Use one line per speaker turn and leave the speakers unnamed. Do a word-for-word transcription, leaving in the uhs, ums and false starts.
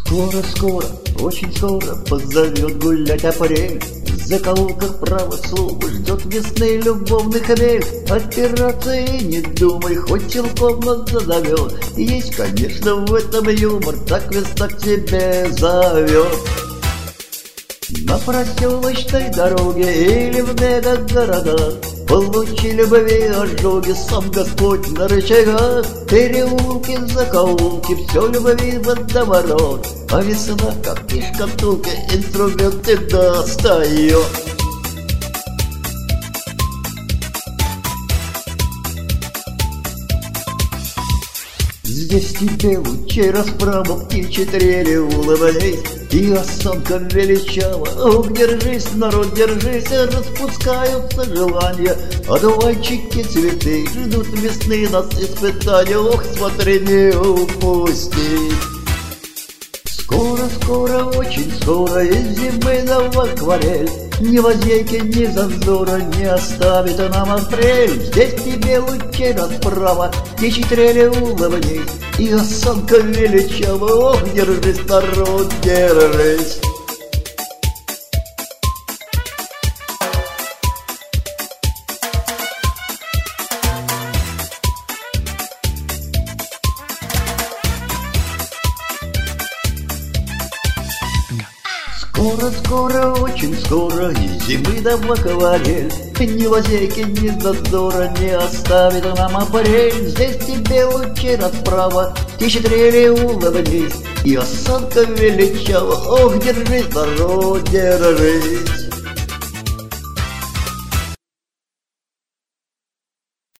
Скоро-скоро, очень скоро позовет гулять апрель. В закоулках право слово ждет весны любовный хмель. Операции не думай, хоть силком нас зазовет. Есть, конечно, в этом юмор, так весна к тебе зовет. На проселочной дороге или в мегагородах получи любви ожоги, сам Господь на рычагах. Переулки, закоулки, все любви водоворот. А весна, как из шкатулки, инструменты достает. Здесь тебе лучей расправа, птичьи трели улыбнись. И осанка величава, ох, держись, народ, держись. Распускаются желания, одуванчики, цветы ждут весны нас испытания. Ох, смотри, не упусти. Скоро-скоро, очень скоро из зимы в акварель. Ни лазейки, ни зазора не оставит нам апрель. Здесь тебе лучей расправа, птичьи трели улыбнись. И осанка величава, ох, держись, народ, держись. Скоро-скоро, очень скоро, из зимы да в акварель. Ни лазейки, ни зазора не оставит нам апрель. Здесь тебе лучи расправа, птичьи трели улыбнись. И осанка величава, ох, держись, народ, держись.